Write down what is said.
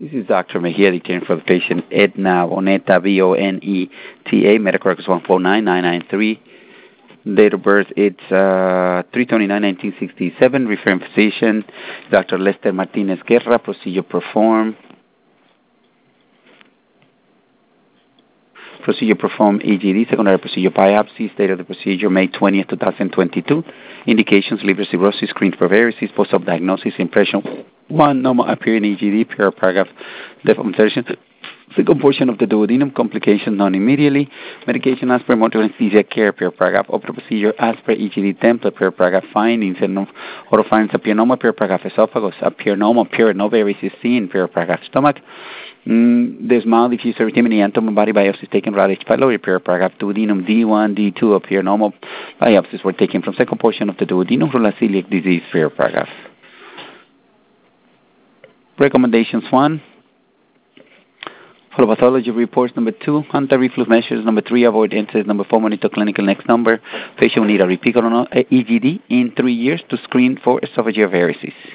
This is Dr. Mejia declaring for the patient Edna Boneta, Boneta, medical records 149993. Date of birth, it's 3/29/1967. Referring physician, Dr. Lester Martinez Guerra. Procedure performed. EGD, secondary procedure biopsy. Date of the procedure, May 20th, 2022. Indications, liver cirrhosis, screen for varices, post-op diagnosis, impression 1, normal appearing EGD, paragraph, depth observation. Second portion of the duodenum, complications known immediately. Medication as per motor anesthesia care, paragraph. Open procedure as per EGD template, paragraph. Findings and auto findings appear normal, paragraph. Esophagus appear normal, no varices seen, paragraph. Stomach. There's mild diffuse erythema and body biopsies taken right H. pylori, paragraph. Duodenum D1, D2 appear normal. Biopsies were taken from second portion of the duodenum, celiac disease, paragraph. Recommendations 1. Follow pathology reports. Number 2, anti-reflux measures. Number 3, avoid incidents. Number 4, monitor clinical. Next number, patient will need a repeat EGD in 3 years to screen for esophageal varices.